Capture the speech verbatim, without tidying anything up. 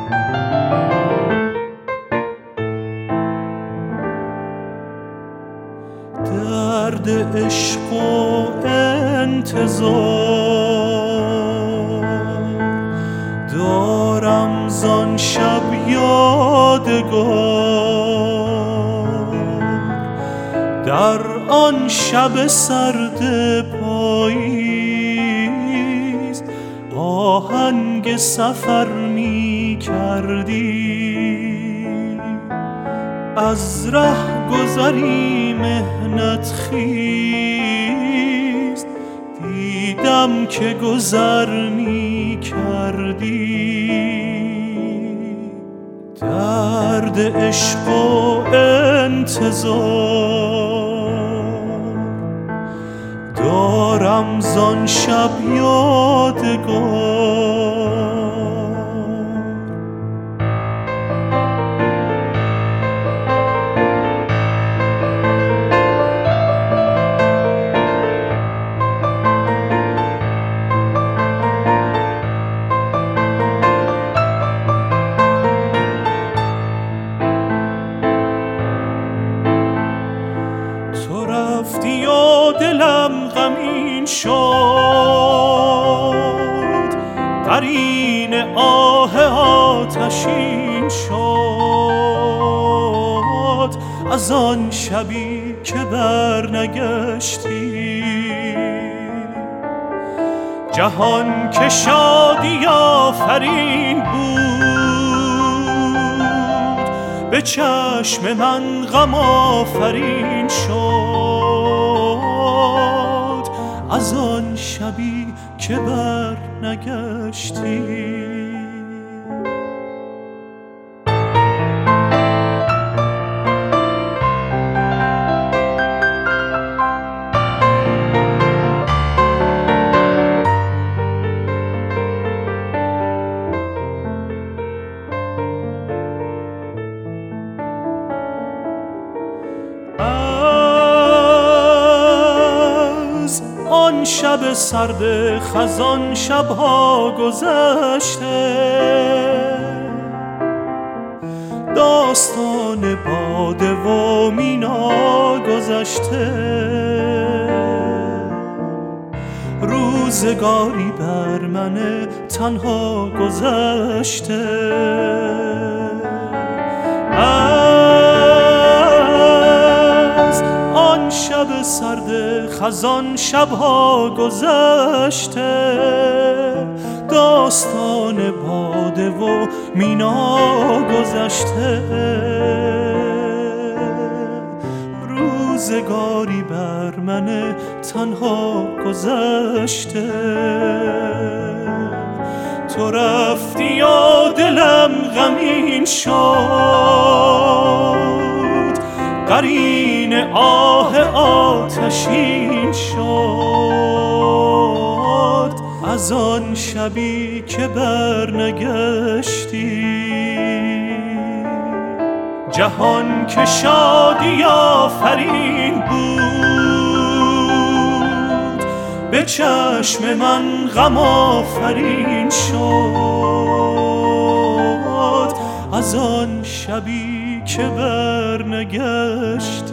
درد عشق و انتظار دارم زان شب یادگار، در آن شب سرد پاییز آهنگ سفر می کردی، از ره گذری محنت خیز دیدم که گذر می کردی. درد عشق و انتظار دارم زان شب یادگار، تو رفتی و دلم غمین شد، قرین آه آتشین شد، از آن شبی که برنگشتی، جهان که شادی آفرین بود، به چشم من غم آفرین شد، از آن شبی که برنگشتی. آن شب سرد خزان شبها گذشته، داستان باده و مینا گذشته، روزگاری بر من تنها گذشته، از آن شب سرد خزان شبها گذشته، داستان باده و مینا گذشته، روزگاری بر من تنها گذشته. تو رفتی و دلم غمین شد، قرین آه آتشین شد، از آن شبی که برنگشتی، جهان که شادی آفرین بود، به چشم من غم آفرین شد، از آن شبی که برنگشتی.